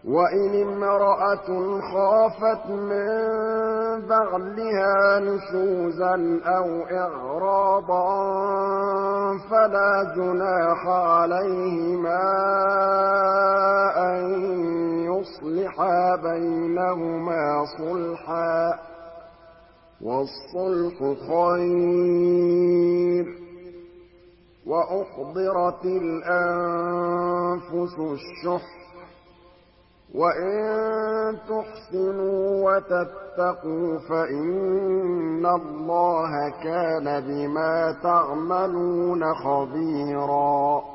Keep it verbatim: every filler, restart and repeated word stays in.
وَإِنِ امْرَأَةٌ خَافَتْ مِن بَعْلِهَا نُشُوزًا أَوْ إِعْرَاضًا فَلَا جُنَاحَ عَلَيْهِمَا أَن يُصْلِحَا بَيْنَهُمَا صُلْحًا ۚ وَالصُّلْحُ خَيْرٌ ۗ وَأُحْضِرَتِ الْأَنفُسُ الشُّحَّ ۚ وَإِن تُحْسِنُوا وَتَتَّقُوا فَإِنَّ اللَّهَ كَانَ بِمَا تَعْمَلُونَ خَبِيرًا